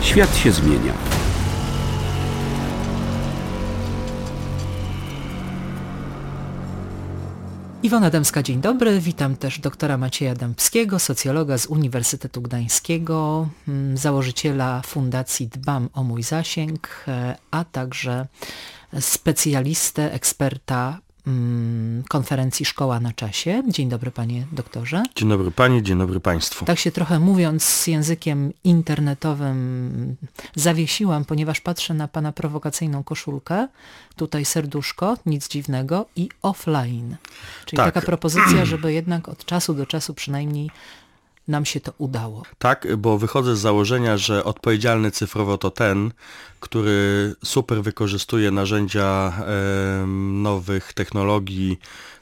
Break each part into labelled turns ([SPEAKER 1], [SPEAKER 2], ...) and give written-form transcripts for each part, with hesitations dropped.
[SPEAKER 1] Świat się zmienia.
[SPEAKER 2] Iwona Adamska, dzień dobry. Witam też doktora Macieja Dębskiego, socjologa z Uniwersytetu Gdańskiego, założyciela Fundacji Dbam o mój zasięg, a także specjalistę, eksperta konferencji Szkoła na czasie. Dzień dobry panie doktorze.
[SPEAKER 3] Dzień dobry pani, dzień dobry państwu.
[SPEAKER 2] Tak się trochę mówiąc językiem internetowym zawiesiłam, ponieważ patrzę na pana prowokacyjną koszulkę. Tutaj serduszko, nic dziwnego i offline. Czyli
[SPEAKER 3] tak.
[SPEAKER 2] Taka propozycja, żeby jednak od czasu do czasu przynajmniej nam się to udało.
[SPEAKER 3] Tak, bo wychodzę z założenia, że odpowiedzialny cyfrowo to ten, który super wykorzystuje narzędzia nowych technologii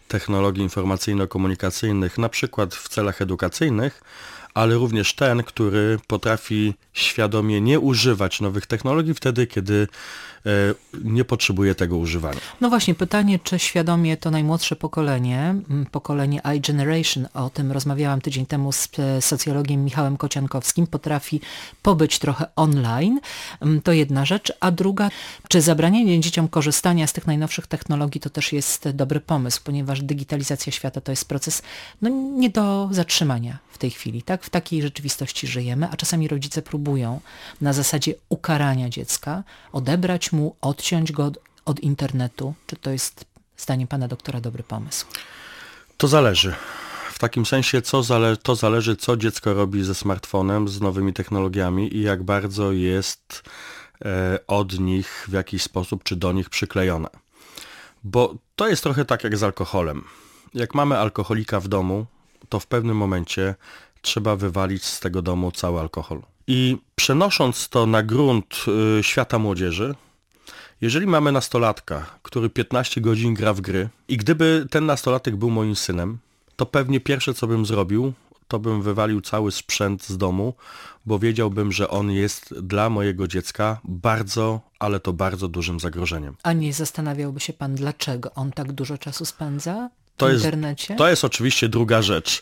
[SPEAKER 3] informacyjno-komunikacyjnych, na przykład w celach edukacyjnych, ale również ten, który potrafi świadomie nie używać nowych technologii wtedy, kiedy nie potrzebuje tego używania.
[SPEAKER 2] No właśnie, pytanie, czy świadomie to najmłodsze pokolenie iGeneration, o tym rozmawiałam tydzień temu z socjologiem Michałem Kociankowskim, potrafi pobyć trochę online, to jedna rzecz, a druga, czy zabranianie dzieciom korzystania z tych najnowszych technologii to też jest dobry pomysł, ponieważ digitalizacja świata to jest proces nie do zatrzymania w tej chwili, tak? W takiej rzeczywistości żyjemy, a czasami rodzice próbują na zasadzie ukarania dziecka, odebrać mu, odciąć go od internetu. Czy to jest, zdaniem pana doktora, dobry pomysł?
[SPEAKER 3] To zależy. W takim sensie to zależy, co dziecko robi ze smartfonem, z nowymi technologiami i jak bardzo jest od nich w jakiś sposób, czy do nich przyklejone. Bo to jest trochę tak jak z alkoholem. Jak mamy alkoholika w domu, to w pewnym momencie trzeba wywalić z tego domu cały alkohol. I przenosząc to na grunt świata młodzieży, jeżeli mamy nastolatka, który 15 godzin gra w gry i gdyby ten nastolatek był moim synem, to pewnie pierwsze co bym zrobił, to bym wywalił cały sprzęt z domu, bo wiedziałbym, że on jest dla mojego dziecka bardzo, ale to bardzo dużym zagrożeniem.
[SPEAKER 2] A nie zastanawiałby się pan, dlaczego on tak dużo czasu spędza w internecie?
[SPEAKER 3] To jest oczywiście druga rzecz.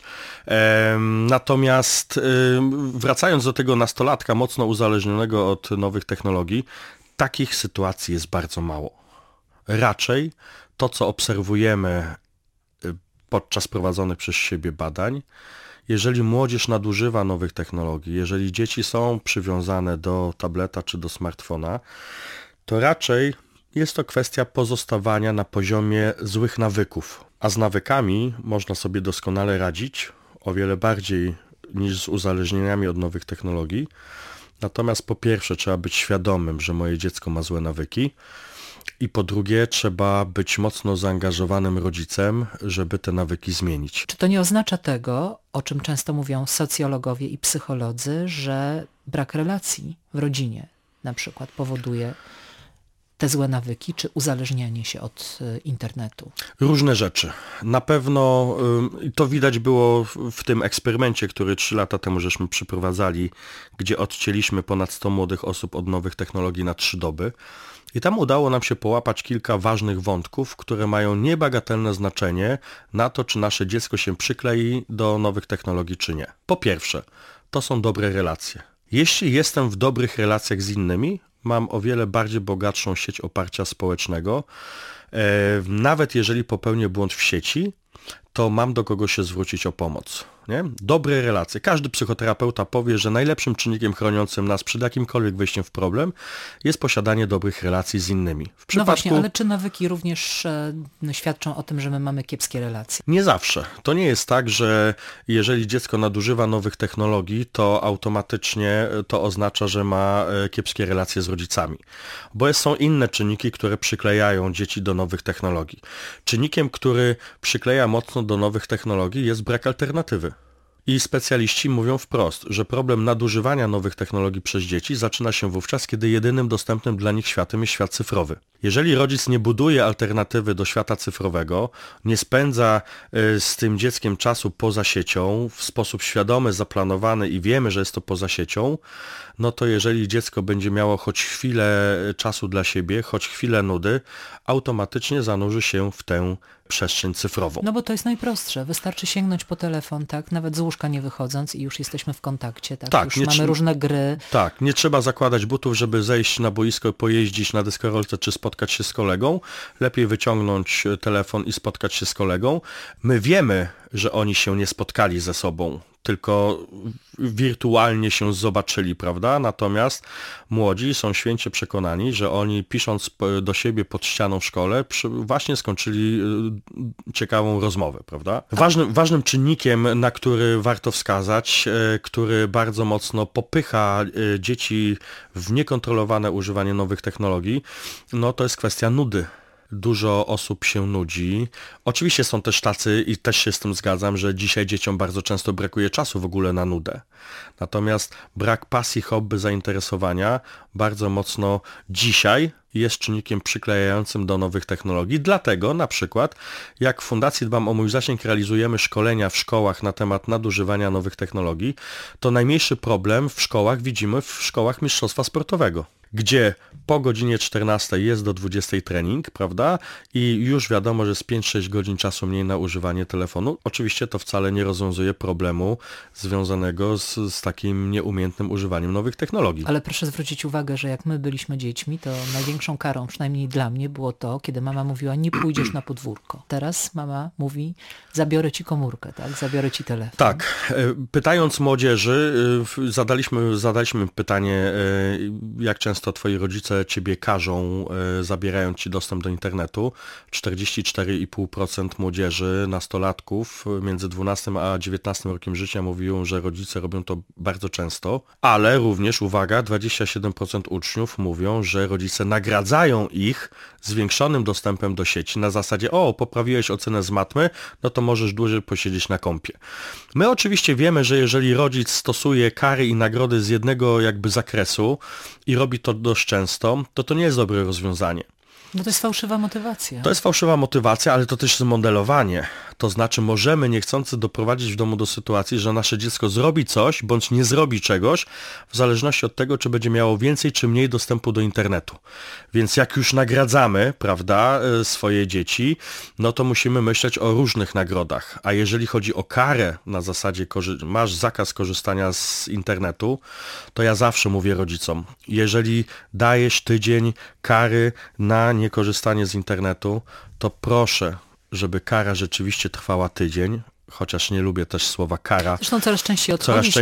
[SPEAKER 3] Natomiast wracając do tego nastolatka mocno uzależnionego od nowych technologii, takich sytuacji jest bardzo mało. Raczej to, co obserwujemy podczas prowadzonych przez siebie badań, jeżeli młodzież nadużywa nowych technologii, jeżeli dzieci są przywiązane do tableta czy do smartfona, to raczej jest to kwestia pozostawania na poziomie złych nawyków. A z nawykami można sobie doskonale radzić, o wiele bardziej niż z uzależnieniami od nowych technologii. Natomiast po pierwsze trzeba być świadomym, że moje dziecko ma złe nawyki i po drugie trzeba być mocno zaangażowanym rodzicem, żeby te nawyki zmienić.
[SPEAKER 2] Czy to nie oznacza tego, o czym często mówią socjologowie i psycholodzy, że brak relacji w rodzinie na przykład powoduje te złe nawyki, czy uzależnianie się od internetu?
[SPEAKER 3] Różne rzeczy. Na pewno to widać było w tym eksperymencie, który 3 lata temu żeśmy przeprowadzali, gdzie odcięliśmy ponad 100 młodych osób od nowych technologii na 3 doby. I tam udało nam się połapać kilka ważnych wątków, które mają niebagatelne znaczenie na to, czy nasze dziecko się przyklei do nowych technologii, czy nie. Po pierwsze, to są dobre relacje. Jeśli jestem w dobrych relacjach z innymi, mam o wiele bardziej bogatszą sieć oparcia społecznego. Nawet jeżeli popełnię błąd w sieci, to mam do kogo się zwrócić o pomoc. Nie? Dobre relacje. Każdy psychoterapeuta powie, że najlepszym czynnikiem chroniącym nas przed jakimkolwiek wejściem w problem jest posiadanie dobrych relacji z innymi. W przypadku...
[SPEAKER 2] No właśnie, ale czy nawyki również świadczą o tym, że my mamy kiepskie relacje?
[SPEAKER 3] Nie zawsze. To nie jest tak, że jeżeli dziecko nadużywa nowych technologii, to automatycznie to oznacza, że ma kiepskie relacje z rodzicami. Bo są inne czynniki, które przyklejają dzieci do nowych technologii. Czynnikiem, który przykleja mocno do nowych technologii, jest brak alternatywy. I specjaliści mówią wprost, że problem nadużywania nowych technologii przez dzieci zaczyna się wówczas, kiedy jedynym dostępnym dla nich światem jest świat cyfrowy. Jeżeli rodzic nie buduje alternatywy do świata cyfrowego, nie spędza z tym dzieckiem czasu poza siecią w sposób świadomy, zaplanowany i wiemy, że jest to poza siecią, no to jeżeli dziecko będzie miało choć chwilę czasu dla siebie, choć chwilę nudy, automatycznie zanurzy się w tę przestrzeń cyfrową.
[SPEAKER 2] No bo to jest najprostsze. Wystarczy sięgnąć po telefon, tak, nawet z łóżka nie wychodząc i już jesteśmy w kontakcie, tak, już mamy różne gry.
[SPEAKER 3] Tak, nie trzeba zakładać butów, żeby zejść na boisko, pojeździć na deskorolce czy spotkać się z kolegą. Lepiej wyciągnąć telefon i spotkać się z kolegą. My wiemy, że oni się nie spotkali ze sobą, tylko wirtualnie się zobaczyli, prawda? Natomiast młodzi są święcie przekonani, że oni pisząc do siebie pod ścianą w szkole właśnie skończyli ciekawą rozmowę, prawda? Ważnym czynnikiem, na który warto wskazać, który bardzo mocno popycha dzieci w niekontrolowane używanie nowych technologii, no to jest kwestia nudy. Dużo osób się nudzi. Oczywiście są też tacy, i też się z tym zgadzam, że dzisiaj dzieciom bardzo często brakuje czasu w ogóle na nudę. Natomiast brak pasji, hobby, zainteresowania bardzo mocno dzisiaj jest czynnikiem przyklejającym do nowych technologii. Dlatego na przykład jak w Fundacji Dbam o Mój Zasięg realizujemy szkolenia w szkołach na temat nadużywania nowych technologii, to najmniejszy problem w szkołach widzimy w szkołach mistrzostwa sportowego, gdzie po godzinie 14 jest do 20 trening, prawda? I już wiadomo, że jest 5-6 godzin czasu mniej na używanie telefonu. Oczywiście to wcale nie rozwiązuje problemu związanego z takim nieumiejętnym używaniem nowych technologii.
[SPEAKER 2] Ale proszę zwrócić uwagę, że jak my byliśmy dziećmi, to największą karą, przynajmniej dla mnie, było to, kiedy mama mówiła, nie pójdziesz na podwórko. Teraz mama mówi, zabiorę ci komórkę, tak? Zabiorę ci telefon.
[SPEAKER 3] Tak. Pytając młodzieży, zadaliśmy pytanie, jak często twoi rodzice ciebie karzą, zabierając ci dostęp do internetu. 44,5% młodzieży, nastolatków między 12 a 19 rokiem życia mówią, że rodzice robią to bardzo często, ale również, uwaga, 27% uczniów mówią, że rodzice nagradzają ich zwiększonym dostępem do sieci na zasadzie, poprawiłeś ocenę z matmy, no to możesz dłużej posiedzieć na kompie. My oczywiście wiemy, że jeżeli rodzic stosuje kary i nagrody z jednego jakby zakresu i robi to dość często, to nie jest dobre rozwiązanie.
[SPEAKER 2] No to jest fałszywa motywacja.
[SPEAKER 3] To jest fałszywa motywacja, ale to też jest modelowanie. To znaczy możemy niechcący doprowadzić w domu do sytuacji, że nasze dziecko zrobi coś, bądź nie zrobi czegoś, w zależności od tego, czy będzie miało więcej, czy mniej dostępu do internetu. Więc jak już nagradzamy, prawda, swoje dzieci, no to musimy myśleć o różnych nagrodach. A jeżeli chodzi o karę na zasadzie, masz zakaz korzystania z internetu, to ja zawsze mówię rodzicom, jeżeli dajesz tydzień kary na niekorzystanie z internetu, to proszę, żeby kara rzeczywiście trwała tydzień, chociaż nie lubię też słowa kara.
[SPEAKER 2] Zresztą coraz częściej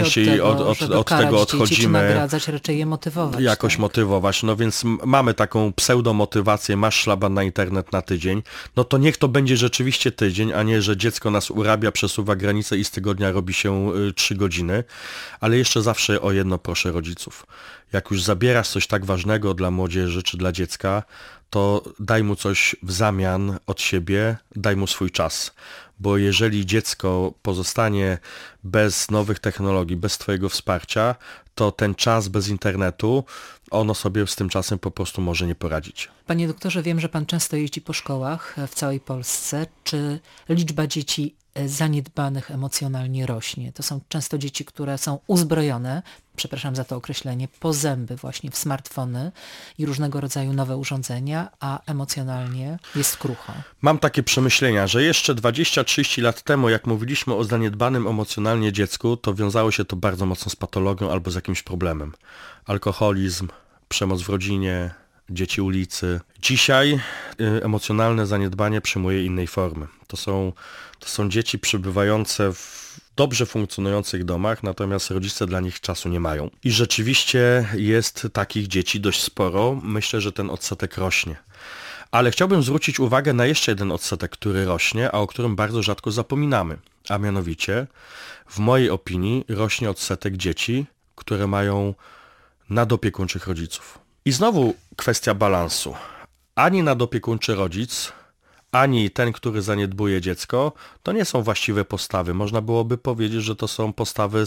[SPEAKER 3] od tego odchodzimy.
[SPEAKER 2] Nagradzać, raczej je motywować.
[SPEAKER 3] Jakoś motywować. No więc mamy taką pseudomotywację, masz szlaban na internet na tydzień, no to niech to będzie rzeczywiście tydzień, a nie, że dziecko nas urabia, przesuwa granicę i z tygodnia robi się 3 godziny. Ale jeszcze zawsze o jedno proszę rodziców. Jak już zabierasz coś tak ważnego dla młodzieży czy dla dziecka, to daj mu coś w zamian od siebie, daj mu swój czas. Bo jeżeli dziecko pozostanie bez nowych technologii, bez twojego wsparcia, to ten czas bez internetu, ono sobie z tym czasem po prostu może nie poradzić.
[SPEAKER 2] Panie doktorze, wiem, że pan często jeździ po szkołach w całej Polsce. Czy liczba dzieci zaniedbanych emocjonalnie rośnie? To są często dzieci, które są uzbrojone, przepraszam za to określenie, po zęby właśnie w smartfony i różnego rodzaju nowe urządzenia, a emocjonalnie jest krucho.
[SPEAKER 3] Mam takie przemyślenia, że jeszcze 20-30 lat temu, jak mówiliśmy o zaniedbanym emocjonalnie dziecku, to wiązało się to bardzo mocno z patologią albo z jakimś problemem. Alkoholizm, przemoc w rodzinie, dzieci ulicy. Dzisiaj emocjonalne zaniedbanie przyjmuje innej formy. To są dzieci przebywające w dobrze funkcjonujących domach, natomiast rodzice dla nich czasu nie mają. I rzeczywiście jest takich dzieci dość sporo. Myślę, że ten odsetek rośnie. Ale chciałbym zwrócić uwagę na jeszcze jeden odsetek, który rośnie, a o którym bardzo rzadko zapominamy. A mianowicie, w mojej opinii, rośnie odsetek dzieci, które mają nadopiekuńczych rodziców. I znowu kwestia balansu. Ani nadopiekuńczy rodzic, ani ten, który zaniedbuje dziecko, to nie są właściwe postawy. Można byłoby powiedzieć, że to są postawy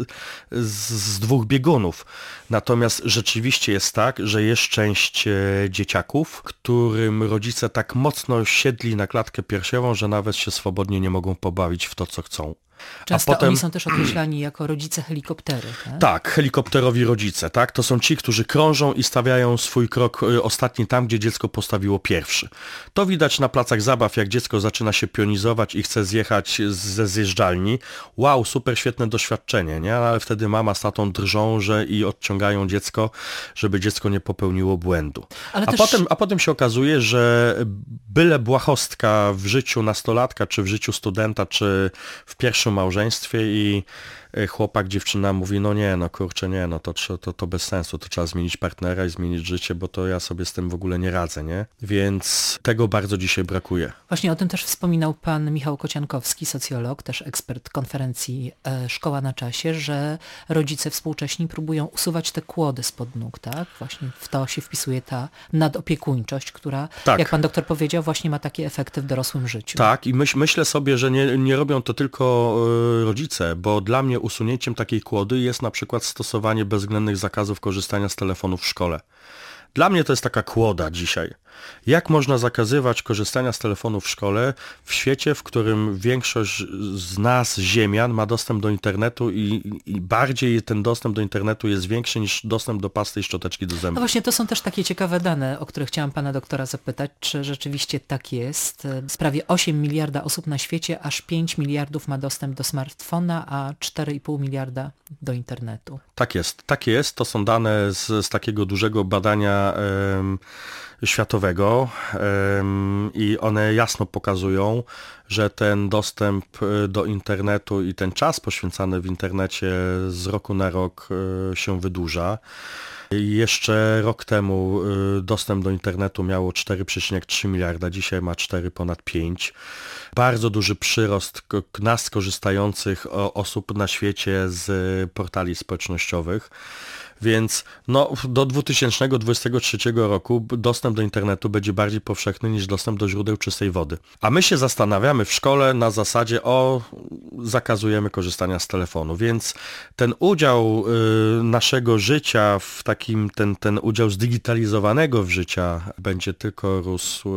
[SPEAKER 3] z dwóch biegunów. Natomiast rzeczywiście jest tak, że jest część dzieciaków, którym rodzice tak mocno siedli na klatkę piersiową, że nawet się swobodnie nie mogą pobawić w to, co chcą.
[SPEAKER 2] Często oni są też określani jako rodzice helikoptery. Tak?
[SPEAKER 3] Tak, helikopterowi rodzice, tak? To są ci, którzy krążą i stawiają swój krok ostatni tam, gdzie dziecko postawiło pierwszy. To widać na placach zabaw, jak dziecko zaczyna się pionizować i chce zjechać ze zjeżdżalni. Wow, super świetne doświadczenie, nie? Ale wtedy mama z tatą drżą, i odciągają dziecko, żeby dziecko nie popełniło błędu. A potem się okazuje, że byle błahostka w życiu nastolatka, czy w życiu studenta, czy w pierwszym małżeństwie i chłopak, dziewczyna mówi, no nie, no kurczę, nie, no to bez sensu, to trzeba zmienić partnera i zmienić życie, bo to ja sobie z tym w ogóle nie radzę, nie? Więc tego bardzo dzisiaj brakuje.
[SPEAKER 2] Właśnie o tym też wspominał pan Michał Kociankowski, socjolog, też ekspert konferencji Szkoła na czasie, że rodzice współcześni próbują usuwać te kłody spod nóg, tak? Właśnie w to się wpisuje ta nadopiekuńczość, która, jak pan doktor powiedział, właśnie ma takie efekty w dorosłym życiu.
[SPEAKER 3] Tak, i myślę sobie, że nie robią to tylko rodzice, bo dla mnie usunięciem takiej kłody jest na przykład stosowanie bezwzględnych zakazów korzystania z telefonu w szkole. Dla mnie to jest taka kłoda dzisiaj. Jak można zakazywać korzystania z telefonu w szkole w świecie, w którym większość z nas, ziemian, ma dostęp do internetu i bardziej ten dostęp do internetu jest większy niż dostęp do pasty i szczoteczki do zębów.
[SPEAKER 2] No właśnie, to są też takie ciekawe dane, o które chciałam pana doktora zapytać, czy rzeczywiście tak jest. Z prawie 8 miliarda osób na świecie, aż 5 miliardów ma dostęp do smartfona, a 4,5 miliarda do internetu.
[SPEAKER 3] Tak jest. To są dane z takiego dużego badania światowego i one jasno pokazują, że ten dostęp do internetu i ten czas poświęcany w internecie z roku na rok się wydłuża. Jeszcze rok temu dostęp do internetu miało 4,3 miliarda, dzisiaj ma ponad 5. Bardzo duży przyrost nas korzystających osób na świecie z portali społecznościowych. Więc do 2023 roku dostęp do internetu będzie bardziej powszechny niż dostęp do źródeł czystej wody. A my się zastanawiamy w szkole na zasadzie, zakazujemy korzystania z telefonu, więc ten udział naszego życia w takim, ten udział zdigitalizowanego w życia będzie tylko rósł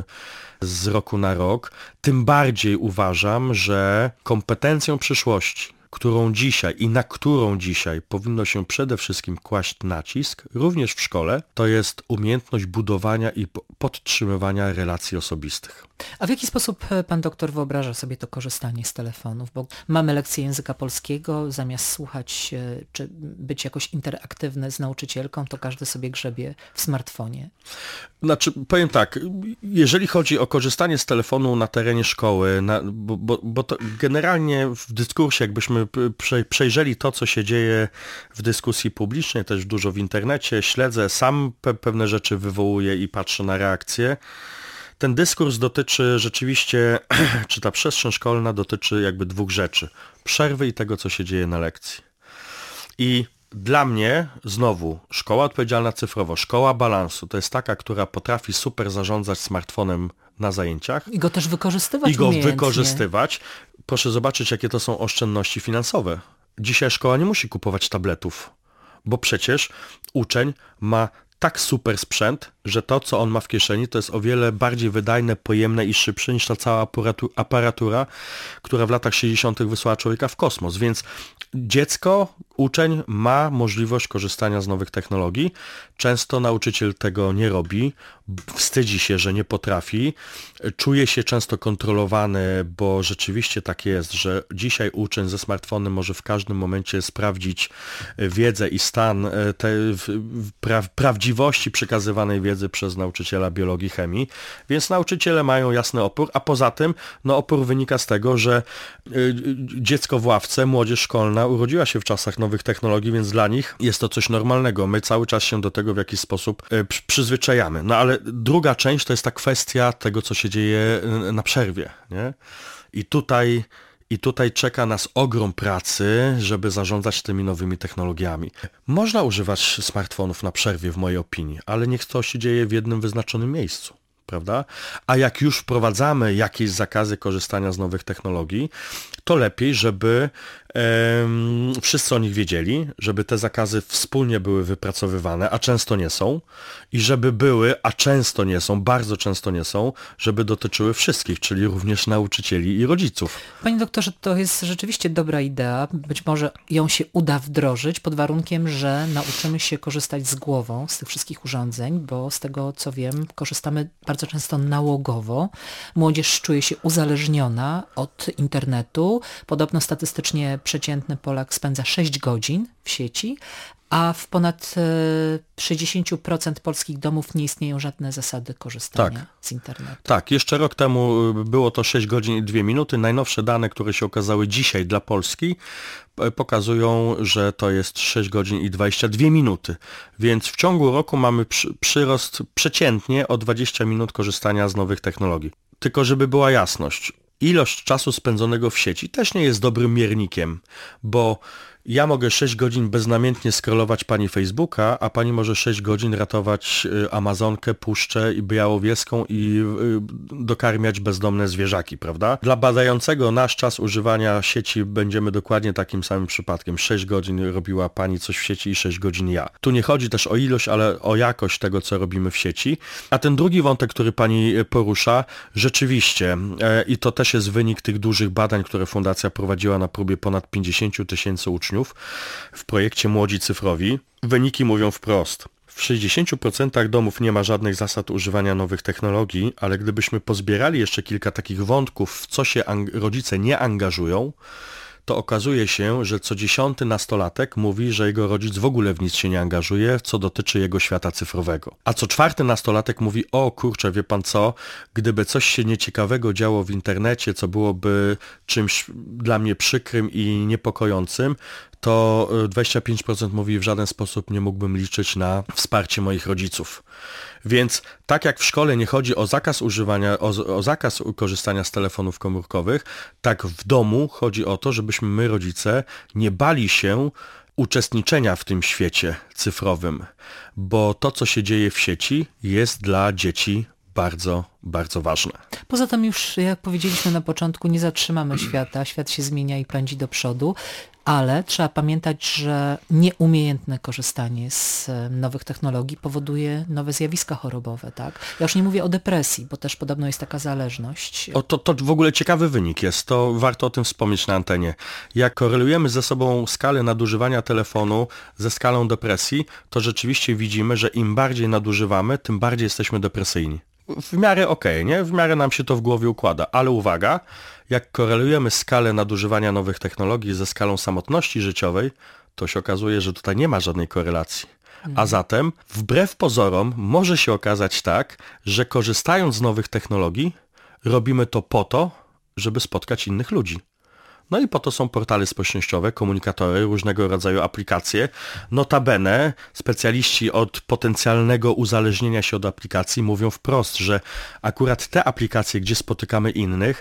[SPEAKER 3] z roku na rok. Tym bardziej uważam, że kompetencją przyszłości, którą dzisiaj i na którą dzisiaj powinno się przede wszystkim kłaść nacisk, również w szkole, to jest umiejętność budowania i podtrzymywania relacji osobistych.
[SPEAKER 2] A w jaki sposób pan doktor wyobraża sobie to korzystanie z telefonów? Bo mamy lekcję języka polskiego, zamiast słuchać czy być jakoś interaktywny z nauczycielką, to każdy sobie grzebie w smartfonie.
[SPEAKER 3] Znaczy, powiem tak, jeżeli chodzi o korzystanie z telefonu na terenie szkoły, bo to generalnie w dyskursie, jakbyśmy przejrzeli to, co się dzieje w dyskusji publicznej, też dużo w internecie, śledzę, sam pewne rzeczy wywołuję i patrzę na reakcje. Ten dyskurs dotyczy rzeczywiście, czy ta przestrzeń szkolna dotyczy jakby dwóch rzeczy. Przerwy i tego, co się dzieje na lekcji. I dla mnie, znowu, szkoła odpowiedzialna cyfrowo, szkoła balansu, to jest taka, która potrafi super zarządzać smartfonem na zajęciach.
[SPEAKER 2] I go też wykorzystywać.
[SPEAKER 3] Proszę zobaczyć, jakie to są oszczędności finansowe. Dzisiaj szkoła nie musi kupować tabletów, bo przecież uczeń ma tak super sprzęt, że to, co on ma w kieszeni, to jest o wiele bardziej wydajne, pojemne i szybsze niż ta cała aparatura, która w latach 60. wysłała człowieka w kosmos. Więc dziecko, uczeń ma możliwość korzystania z nowych technologii. Często nauczyciel tego nie robi, wstydzi się, że nie potrafi, czuje się często kontrolowany, bo rzeczywiście tak jest, że dzisiaj uczeń ze smartfonem może w każdym momencie sprawdzić wiedzę i stan prawdziwości przekazywanej wiedzy przez nauczyciela biologii, chemii, więc nauczyciele mają jasny opór, a poza tym opór wynika z tego, że dziecko w ławce, młodzież szkolna urodziła się w czasach nowych technologii, więc dla nich jest to coś normalnego. My cały czas się do tego w jakiś sposób przyzwyczajamy. No ale druga część to jest ta kwestia tego, co się dzieje na przerwie, nie? I tutaj czeka nas ogrom pracy, żeby zarządzać tymi nowymi technologiami. Można używać smartfonów na przerwie, w mojej opinii, ale niech to się dzieje w jednym wyznaczonym miejscu, prawda? A jak już wprowadzamy jakieś zakazy korzystania z nowych technologii, to lepiej, żeby wszyscy o nich wiedzieli, żeby te zakazy wspólnie były wypracowywane, a często nie są, i żeby były, a często nie są, bardzo często nie są, żeby dotyczyły wszystkich, czyli również nauczycieli i rodziców.
[SPEAKER 2] Panie doktorze, to jest rzeczywiście dobra idea. Być może ją się uda wdrożyć pod warunkiem, że nauczymy się korzystać z głową z tych wszystkich urządzeń, bo z tego co wiem, korzystamy bardzo często nałogowo. Młodzież czuje się uzależniona od internetu. Podobno statystycznie przeciętny Polak spędza 6 godzin w sieci, a w ponad 60% polskich domów nie istnieją żadne zasady korzystania z internetu.
[SPEAKER 3] Tak, jeszcze rok temu było to 6 godzin i 2 minuty. Najnowsze dane, które się okazały dzisiaj dla Polski, pokazują, że to jest 6 godzin i 22 minuty. Więc w ciągu roku mamy przyrost przeciętnie o 20 minut korzystania z nowych technologii. Tylko żeby była jasność, ilość czasu spędzonego w sieci też nie jest dobrym miernikiem, bo ja mogę 6 godzin beznamiętnie scrollować pani Facebooka, a pani może 6 godzin ratować Amazonkę, Puszczę i Białowieską i dokarmiać bezdomne zwierzaki, prawda? Dla badającego nasz czas używania sieci będziemy dokładnie takim samym przypadkiem. 6 godzin robiła pani coś w sieci i 6 godzin ja. Tu nie chodzi też o ilość, ale o jakość tego, co robimy w sieci. A ten drugi wątek, który pani porusza, rzeczywiście, i to też jest wynik tych dużych badań, które Fundacja prowadziła na próbie ponad 50 000 uczniów, w projekcie Młodzi Cyfrowi. Wyniki mówią wprost. W 60% domów nie ma żadnych zasad używania nowych technologii, ale gdybyśmy pozbierali jeszcze kilka takich wątków, w co się rodzice nie angażują, to okazuje się, że co 10. nastolatek mówi, że jego rodzic w ogóle w nic się nie angażuje, co dotyczy jego świata cyfrowego. A co 4. nastolatek mówi, o kurczę, wie pan co, gdyby coś się nieciekawego działo w internecie, co byłoby czymś dla mnie przykrym i niepokojącym, to 25% mówi, w żaden sposób nie mógłbym liczyć na wsparcie moich rodziców. Więc tak jak w szkole nie chodzi o zakaz używania, o zakaz korzystania z telefonów komórkowych, tak w domu chodzi o to, żebyśmy my, rodzice, nie bali się uczestniczenia w tym świecie cyfrowym, bo to, co się dzieje w sieci, jest dla dzieci bardzo, bardzo ważne.
[SPEAKER 2] Poza tym już, jak powiedzieliśmy na początku, nie zatrzymamy świata, świat się zmienia i pędzi do przodu, ale trzeba pamiętać, że nieumiejętne korzystanie z nowych technologii powoduje nowe zjawiska chorobowe, tak? Ja już nie mówię o depresji, bo też podobno jest taka zależność.
[SPEAKER 3] To w ogóle ciekawy wynik jest, to warto o tym wspomnieć na antenie. Jak korelujemy ze sobą skalę nadużywania telefonu ze skalą depresji, to rzeczywiście widzimy, że im bardziej nadużywamy, tym bardziej jesteśmy depresyjni. W miarę okej, nie? W miarę nam się to w głowie układa, ale uwaga, jak korelujemy skalę nadużywania nowych technologii ze skalą samotności życiowej, to się okazuje, że tutaj nie ma żadnej korelacji. A zatem, wbrew pozorom, może się okazać tak, że korzystając z nowych technologii, robimy to po to, żeby spotkać innych ludzi. No i po to są portale społecznościowe, komunikatory, różnego rodzaju aplikacje. Notabene specjaliści od potencjalnego uzależnienia się od aplikacji mówią wprost, że akurat te aplikacje, gdzie spotykamy innych,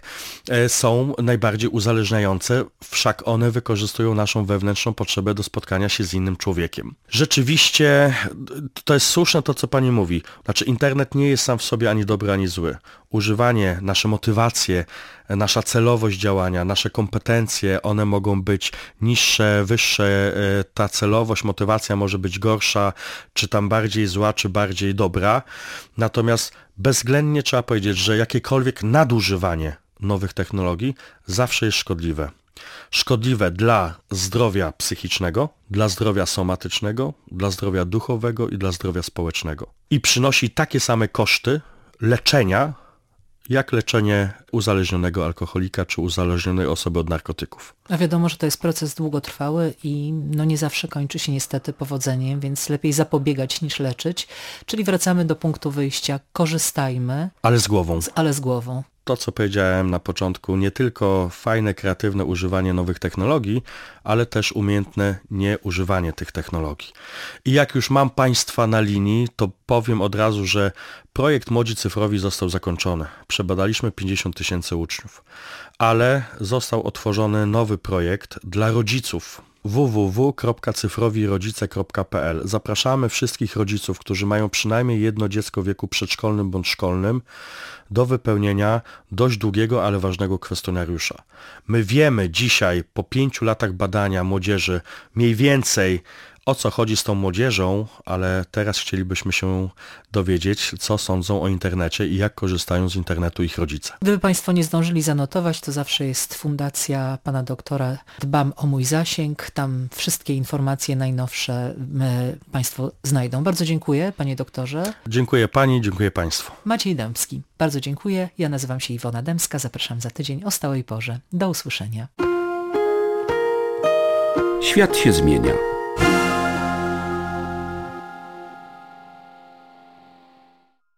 [SPEAKER 3] są najbardziej uzależniające, wszak one wykorzystują naszą wewnętrzną potrzebę do spotkania się z innym człowiekiem. Rzeczywiście to jest słuszne to, co pani mówi. Znaczy internet nie jest sam w sobie ani dobry, ani zły. Używanie, nasze motywacje, nasza celowość działania, nasze kompetencje, one mogą być niższe, wyższe, ta celowość, motywacja może być gorsza, czy tam bardziej zła, czy bardziej dobra. Natomiast bezwzględnie trzeba powiedzieć, że jakiekolwiek nadużywanie nowych technologii zawsze jest szkodliwe. Szkodliwe dla zdrowia psychicznego, dla zdrowia somatycznego, dla zdrowia duchowego i dla zdrowia społecznego. I przynosi takie same koszty leczenia, jak leczenie uzależnionego alkoholika czy uzależnionej osoby od narkotyków.
[SPEAKER 2] A wiadomo, że to jest proces długotrwały i nie zawsze kończy się niestety powodzeniem, więc lepiej zapobiegać niż leczyć. Czyli wracamy do punktu wyjścia, korzystajmy.
[SPEAKER 3] Ale z głową.
[SPEAKER 2] Ale z głową.
[SPEAKER 3] To, co powiedziałem na początku, nie tylko fajne, kreatywne używanie nowych technologii, ale też umiejętne nieużywanie tych technologii. I jak już mam Państwa na linii, to powiem od razu, że projekt Młodzi Cyfrowi został zakończony. Przebadaliśmy 50 000 uczniów, ale został otworzony nowy projekt dla rodziców www.cyfrowirodzice.pl. Zapraszamy wszystkich rodziców, którzy mają przynajmniej jedno dziecko w wieku przedszkolnym bądź szkolnym, do wypełnienia dość długiego, ale ważnego kwestionariusza. My wiemy dzisiaj, po 5 latach badania młodzieży, mniej więcej o co chodzi z tą młodzieżą, ale teraz chcielibyśmy się dowiedzieć, co sądzą o internecie i jak korzystają z internetu ich rodzice.
[SPEAKER 2] Gdyby Państwo nie zdążyli zanotować, to zawsze jest fundacja pana doktora Dbam o mój zasięg. Tam wszystkie informacje najnowsze Państwo znajdą. Bardzo dziękuję, panie doktorze.
[SPEAKER 3] Dziękuję pani, dziękuję państwu.
[SPEAKER 2] Maciej Dębski. Bardzo dziękuję. Ja nazywam się Iwona Dębska. Zapraszam za tydzień o stałej porze. Do usłyszenia.
[SPEAKER 1] Świat się zmienia.